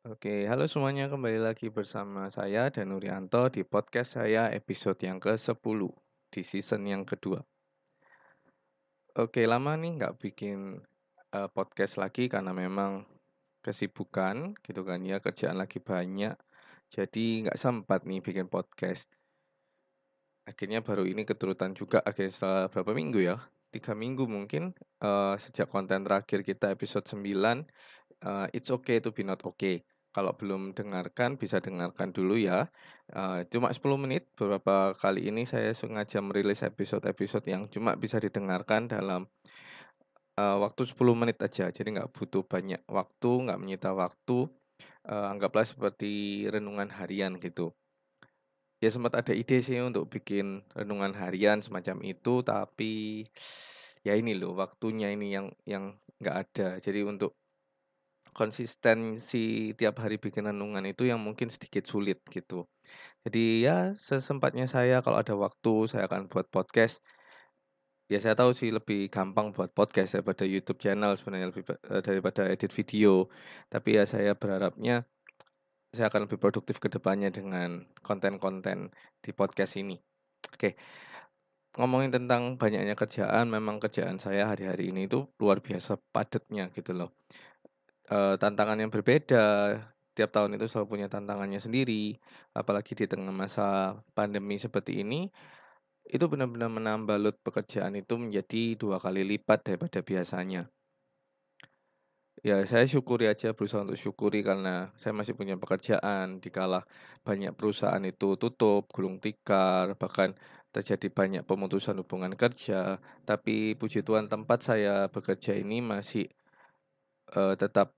Oke, halo semuanya, kembali lagi bersama saya Dan Nurianto di podcast saya episode yang ke-10 di season yang kedua. Oke, lama nih nggak bikin podcast lagi karena memang kesibukan gitu kan ya, kerjaan lagi banyak, jadi nggak sempat nih bikin podcast. Akhirnya baru ini keturutan juga akhirnya setelah berapa minggu ya? 3 minggu mungkin sejak konten terakhir kita episode 9. It's okay to be not okay. Kalau belum dengarkan, bisa dengarkan dulu ya. Cuma 10 menit, beberapa kali ini saya sengaja merilis episode-episode yang cuma bisa didengarkan dalam, waktu 10 menit aja. Jadi nggak butuh banyak waktu, nggak menyita waktu, anggaplah seperti renungan harian gitu. Ya sempat ada ide sih untuk bikin renungan harian semacam itu, tapi ya ini loh, waktunya ini yang nggak ada. Jadi untuk konsistensi tiap hari bikin renungan itu yang mungkin sedikit sulit gitu. Jadi ya sesempatnya saya kalau ada waktu saya akan buat podcast. Ya saya tahu sih lebih gampang buat podcast daripada YouTube channel sebenarnya daripada edit video. Tapi ya saya berharapnya saya akan lebih produktif ke depannya dengan konten-konten di podcast ini. Oke, ngomongin tentang banyaknya kerjaan, memang kerjaan saya hari-hari ini itu luar biasa padatnya gitu loh. Tantangan yang berbeda, tiap tahun itu selalu punya tantangannya sendiri, apalagi di tengah masa pandemi seperti ini, itu benar-benar menambah load pekerjaan itu menjadi 2 kali lipat daripada biasanya. Ya saya syukuri aja, berusaha untuk syukuri karena saya masih punya pekerjaan, dikala banyak perusahaan itu tutup, gulung tikar, bahkan terjadi banyak pemutusan hubungan kerja, tapi puji Tuhan tempat saya bekerja ini masih, tetap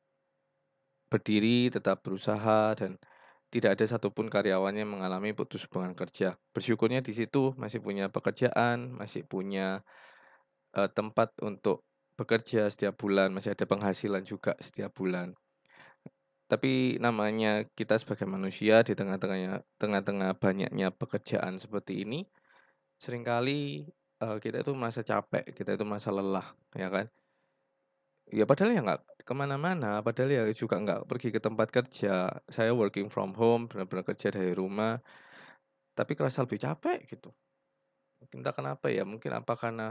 berdiri, tetap berusaha, dan tidak ada satupun karyawannya yang mengalami putus hubungan kerja. Bersyukurnya di situ masih punya pekerjaan, masih punya, tempat untuk bekerja setiap bulan, masih ada penghasilan juga setiap bulan. Tapi namanya kita sebagai manusia di tengah-tengah banyaknya pekerjaan seperti ini, seringkali, kita itu merasa capek, kita itu merasa lelah, ya kan? Ya padahal ya nggak kemana-mana, padahal ya juga nggak pergi ke tempat kerja. Saya working from home, benar-benar kerja dari rumah, tapi kerasa lebih capek gitu. Entah kenapa ya, mungkin apa karena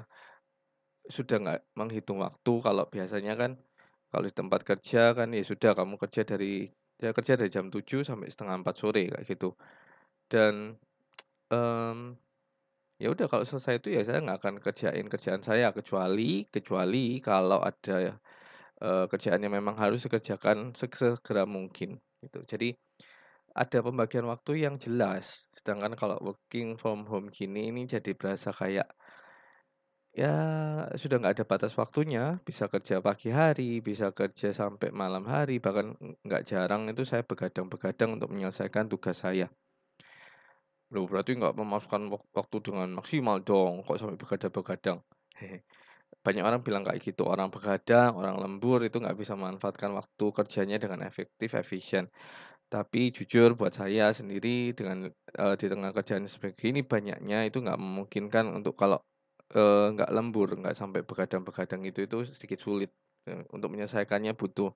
sudah nggak menghitung waktu, kalau biasanya kan kalau di tempat kerja kan ya sudah kamu kerja kerja dari jam 7 sampai setengah 4 sore kayak gitu. Dan, mmm, ya udah kalau selesai itu ya saya nggak akan kerjain kerjaan saya kecuali kecuali kalau ada kerjaan yang memang harus dikerjakan sesegera mungkin, gitu. Jadi, ada pembagian waktu yang jelas, sedangkan kalau working from home gini, ini jadi berasa kayak, ya sudah nggak ada batas waktunya, bisa kerja pagi hari, bisa kerja sampai malam hari, bahkan nggak jarang itu saya begadang-begadang untuk menyelesaikan tugas saya. Loh berarti nggak memasukkan waktu dengan maksimal dong, kok sampai begadang-begadang? Banyak orang bilang kayak gitu, orang begadang, orang lembur itu nggak bisa memanfaatkan waktu kerjanya dengan efektif, efisien. Tapi jujur buat saya sendiri dengan, di tengah kerjaan seperti ini banyaknya itu nggak memungkinkan untuk kalau, nggak lembur, nggak sampai begadang-begadang itu sedikit sulit, untuk menyelesaikannya butuh,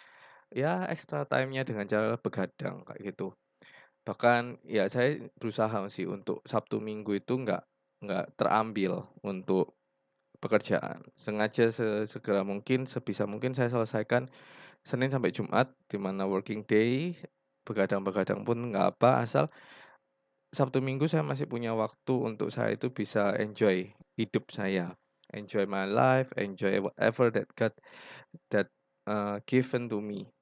ya extra time-nya dengan cara begadang, kayak gitu. Bahkan ya saya berusaha sih untuk Sabtu Minggu itu nggak terambil untuk pekerjaan. Sengaja sesegera mungkin, sebisa mungkin saya selesaikan Senin sampai Jumat, di mana working day, begadang-begadang pun nggak apa, asal Sabtu Minggu saya masih punya waktu untuk saya itu bisa enjoy hidup saya, enjoy my life, enjoy whatever that, given to me.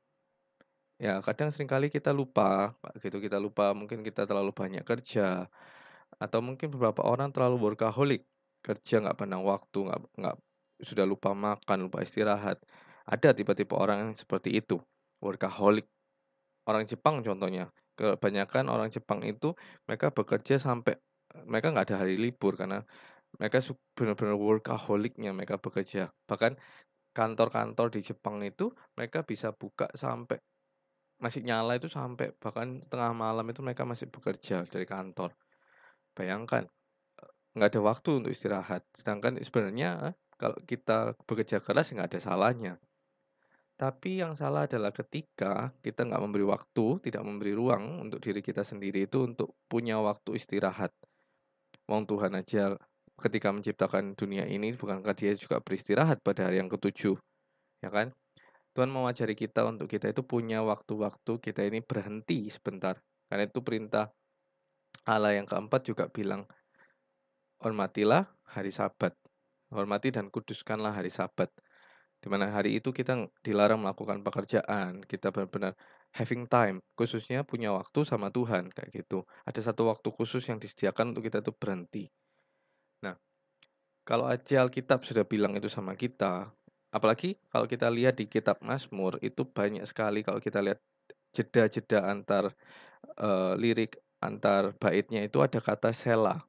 Ya kadang seringkali kita lupa, gitu, kita lupa mungkin kita terlalu banyak kerja, atau mungkin beberapa orang terlalu workaholic, kerja nggak pandang waktu, nggak sudah lupa makan, lupa istirahat. Ada tipe-tipe orang yang seperti itu, workaholic. Orang Jepang contohnya, kebanyakan orang Jepang itu mereka bekerja sampai mereka nggak ada hari libur karena mereka benar-benar workaholic-nya mereka bekerja. Bahkan kantor-kantor di Jepang itu mereka bisa buka sampai masih nyala itu sampai bahkan tengah malam itu mereka masih bekerja dari kantor. Bayangkan, nggak ada waktu untuk istirahat. Sedangkan sebenarnya kalau kita bekerja keras nggak ada salahnya. Tapi yang salah adalah ketika kita nggak memberi waktu, tidak memberi ruang untuk diri kita sendiri itu untuk punya waktu istirahat. Wong Tuhan aja ketika menciptakan dunia ini bukankah Dia juga beristirahat pada hari yang ketujuh, ya kan? Tuhan mau mengajari kita untuk kita itu punya waktu-waktu kita ini berhenti sebentar. Karena itu perintah Allah yang keempat juga bilang, hormatilah hari Sabat. Hormati dan kuduskanlah hari Sabat. Di mana hari itu kita dilarang melakukan pekerjaan, kita benar-benar having time, khususnya punya waktu sama Tuhan, kayak gitu. Ada satu waktu khusus yang disediakan untuk kita itu berhenti. Nah, kalau aja Alkitab sudah bilang itu sama kita, apalagi kalau kita lihat di kitab Mazmur, itu banyak sekali kalau kita lihat jeda-jeda antar, lirik, antar baitnya itu ada kata sela.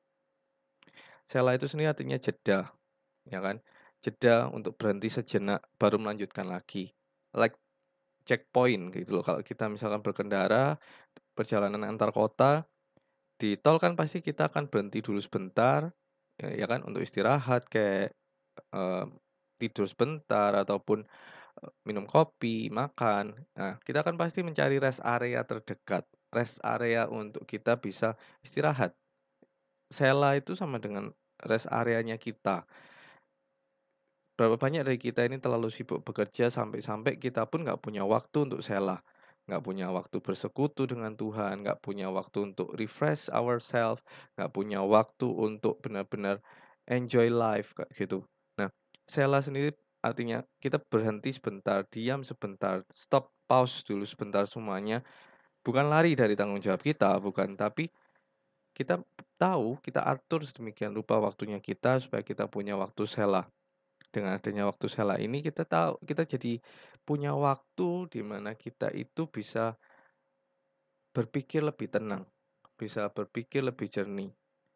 Sela itu sendiri artinya jeda, ya kan? Jeda untuk berhenti sejenak, baru melanjutkan lagi. Like checkpoint gitu loh, kalau kita misalkan berkendara, perjalanan antar kota, di tol kan pasti kita akan berhenti dulu sebentar, ya kan, untuk istirahat kayak, eee, tidur sebentar ataupun, minum kopi, makan. Nah, kita kan pasti mencari rest area terdekat, rest area untuk kita bisa istirahat. Sela itu sama dengan rest areanya kita. Berapa banyak dari kita ini terlalu sibuk bekerja sampai-sampai kita pun nggak punya waktu untuk sela, nggak punya waktu bersekutu dengan Tuhan, nggak punya waktu untuk refresh ourselves, nggak punya waktu untuk benar-benar enjoy life, kayak gitu. Nah, sela sendiri artinya kita berhenti sebentar, diam sebentar, stop, pause dulu sebentar semuanya, bukan lari dari tanggung jawab kita, bukan, tapi kita tahu, kita atur sedemikian rupa waktunya kita supaya kita punya waktu sela. Dengan adanya waktu sela ini kita tahu kita jadi punya waktu di mana kita itu bisa berpikir lebih tenang, bisa berpikir lebih jernih.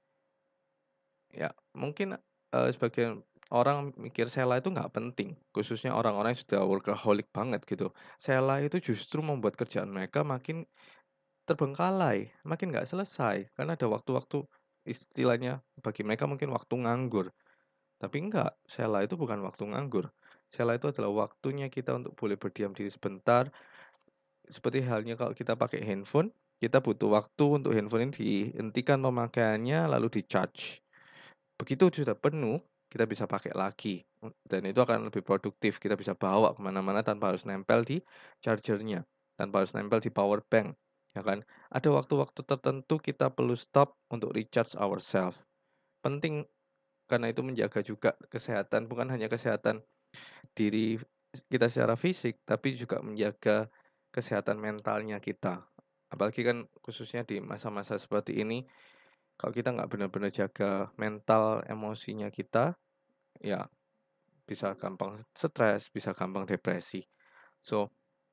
Ya, mungkin, sebagian orang mikir sela itu nggak penting, khususnya orang-orang yang sudah workaholic banget gitu. Sela itu justru membuat kerjaan mereka makin terbengkalai, makin nggak selesai, karena ada waktu-waktu istilahnya bagi mereka mungkin waktu nganggur. Tapi enggak, sela itu bukan waktu nganggur. Sela itu adalah waktunya kita untuk boleh berdiam diri sebentar. Seperti halnya kalau kita pakai handphone, kita butuh waktu untuk handphone ini dihentikan pemakaiannya lalu di-charge. Begitu sudah penuh, kita bisa pakai lagi. Dan itu akan lebih produktif. Kita bisa bawa kemana-mana tanpa harus nempel di chargernya, tanpa harus nempel di power bank. Ya kan? Ada waktu-waktu tertentu kita perlu stop untuk recharge ourselves. Penting karena itu menjaga juga kesehatan, bukan hanya kesehatan diri kita secara fisik, tapi juga menjaga kesehatan mentalnya kita. Apalagi kan khususnya di masa-masa seperti ini, kalau kita nggak benar-benar jaga mental emosinya kita, ya bisa gampang stres, bisa gampang depresi. So,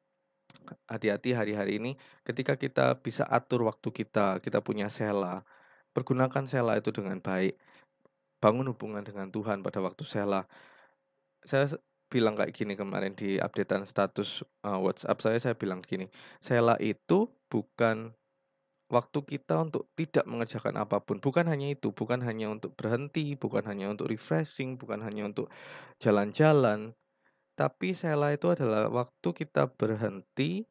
hati-hati hari-hari ini ketika kita bisa atur waktu kita, kita punya sela, pergunakan sela itu dengan baik. Bangun hubungan dengan Tuhan pada waktu sela. Saya bilang kayak gini kemarin di updatean status, WhatsApp saya bilang gini, "Sela itu bukan waktu kita untuk tidak mengerjakan apapun, bukan hanya itu, bukan hanya untuk berhenti, bukan hanya untuk refreshing, bukan hanya untuk jalan-jalan, tapi sela itu adalah waktu kita berhenti,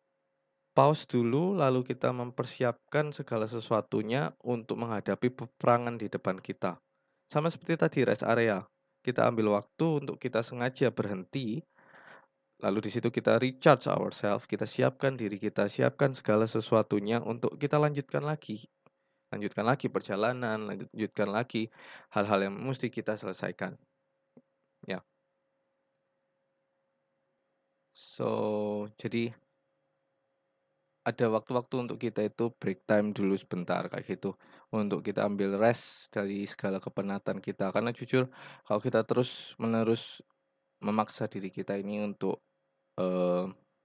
pause dulu, lalu kita mempersiapkan segala sesuatunya untuk menghadapi peperangan di depan kita." Sama seperti tadi rest area, kita ambil waktu untuk kita sengaja berhenti. Lalu di situ kita recharge ourselves, kita siapkan diri kita, siapkan segala sesuatunya untuk kita lanjutkan lagi. Lanjutkan lagi perjalanan, lanjutkan lagi hal-hal yang mesti kita selesaikan. Ya. So, jadi ada waktu-waktu untuk kita itu break time dulu sebentar kayak gitu. Untuk kita ambil rest dari segala kepenatan kita. Karena jujur kalau kita terus-menerus memaksa diri kita ini untuk eh,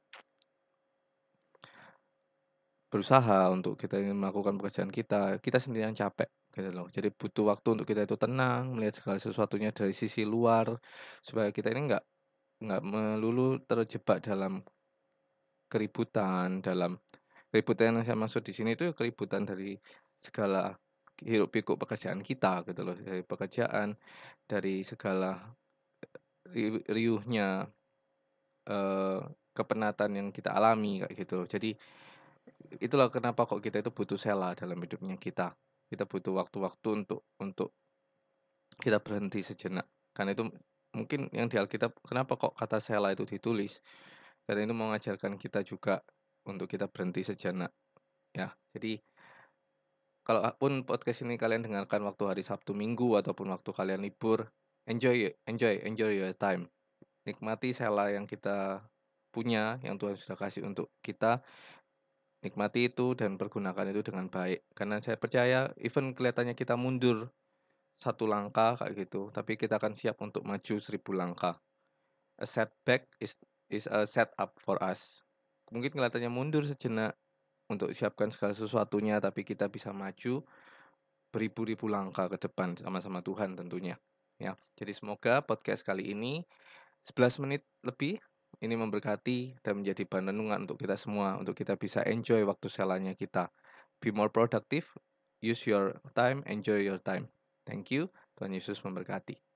berusaha untuk kita ingin melakukan pekerjaan kita, kita sendiri yang capek gitu loh. Jadi butuh waktu untuk kita itu tenang, melihat segala sesuatunya dari sisi luar, supaya kita ini nggak melulu terjebak dalam keributan, dalam keributan yang saya maksud di sini itu keributan dari segala hiruk pikuk pekerjaan kita gitu loh, dari pekerjaan, dari segala riuhnya kepenatan yang kita alami kayak gitu. Jadi itulah kenapa kok kita itu butuh sela dalam hidupnya kita. Kita butuh waktu-waktu untuk kita berhenti sejenak. Karena itu mungkin yang di Alkitab kenapa kok kata sela itu ditulis, karena itu mengajarkan kita juga untuk kita berhenti sejenak, ya. Jadi kalaupun podcast ini kalian dengarkan waktu hari Sabtu Minggu ataupun waktu kalian libur, enjoy your time. Nikmati sela yang kita punya, yang Tuhan sudah kasih untuk kita, nikmati itu dan pergunakan itu dengan baik. Karena saya percaya even kelihatannya kita mundur satu langkah kayak gitu, tapi kita akan siap untuk maju 1000 langkah. A setback is a setup for us. Mungkin kelihatannya mundur sejenak untuk siapkan segala sesuatunya, tapi kita bisa maju beribu-ribu langkah ke depan sama-sama Tuhan tentunya. Ya, jadi semoga podcast kali ini 11 menit lebih ini memberkati dan menjadi bahan renungan untuk kita semua, untuk kita bisa enjoy waktu selanya kita. Be more productive, use your time, enjoy your time. Thank you, Tuhan Yesus memberkati.